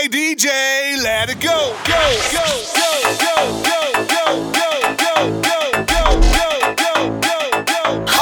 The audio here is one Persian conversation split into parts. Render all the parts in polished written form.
DJ, let it go, go, go, go, go, go, go, go, go, go, go, go, go, go.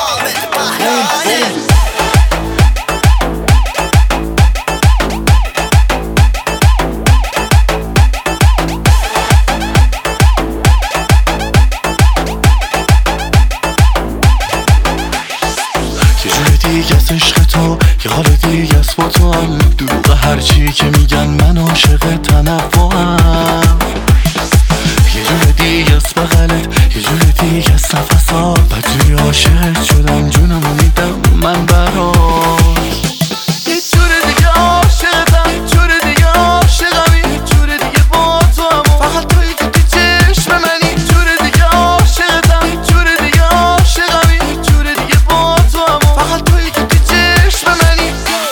یه جور دیگه از عشق تو، یه حال دیگه از با تو هم. دروغ هرچی که میگن من عاشق تنوعم. یه جور دیگه از بغلت، یه جور دیگه از نفسات. بدجوری عاشق شدم جونمو میدم من برات. یه جور دیگه عاشقتم، یه جور دیگه عاشقم. یه جور دیگه با تو هم، فقط تویی که تو چشم منی. یه جور دیگه عاشقتم، یه جور دیگه عاشقم. یه جور دیگه با تو هم، فقط تویی که تو چشم منی.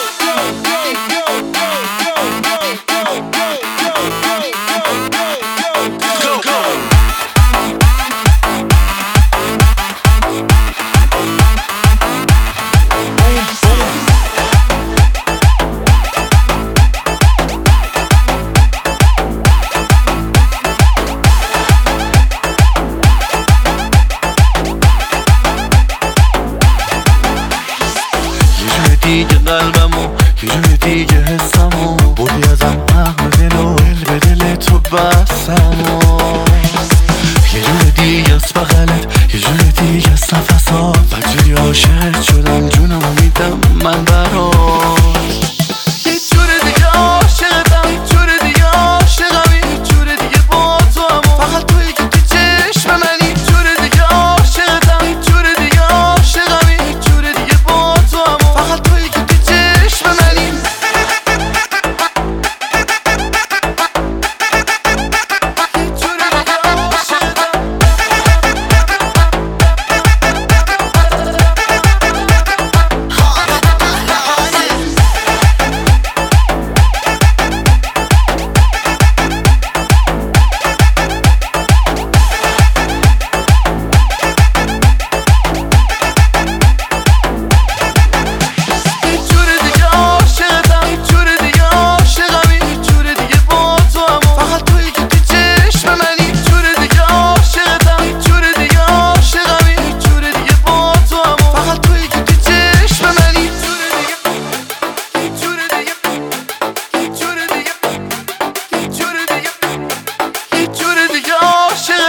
دیگه قلبمو، یه جور دیگه حسمو. بردی ازم عقل دل و دل به دل تو بستمو. یه جور دیگه از بغلت، یه جور دیگه از نفسات. بدجوری عاشق شدم جونمو میدم من برات. یه جور دیگه عاشقتم، یه جور دیگه عاشقم. یه جور دیگه با تو هم، فقط تویی که تو چشم منی. یه جور دیگه عاشقتم، یه جور دیگه عاشقم. یه جور دیگه با تو هم، فقط تویی که تو چشم منی.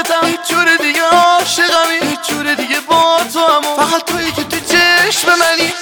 فقط تویی که تو چشم منی.